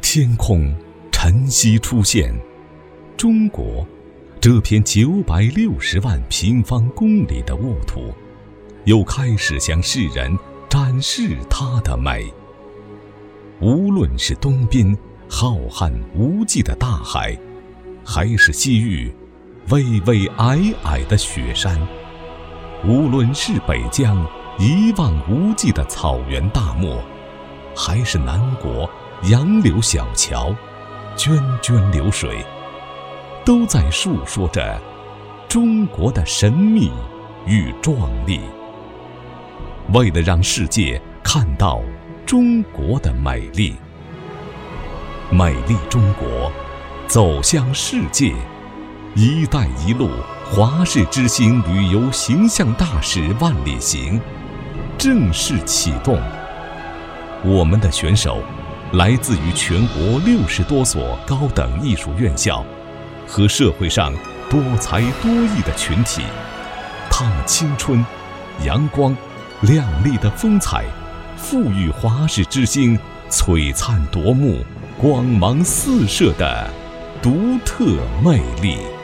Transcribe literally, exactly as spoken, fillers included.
天空晨曦出现，中国这片九百六十万平方公里的沃土，又开始向世人展示它的美。无论是东边浩瀚无际的大海，还是西域巍巍皑皑的雪山，无论是北疆一望无际的草原大漠，还是南国杨柳小桥，涓涓流水，都在述说着中国的神秘与壮丽。为了让世界看到中国的美丽，美丽中国走向世界，一带一路华氏之星旅游形象大使万里行正式启动。我们的选手来自于全国六十多所高等艺术院校和社会上多才多艺的群体，他们青春、阳光、亮丽的风采，赋予华氏之星璀璨夺目、光芒四射的独特魅力。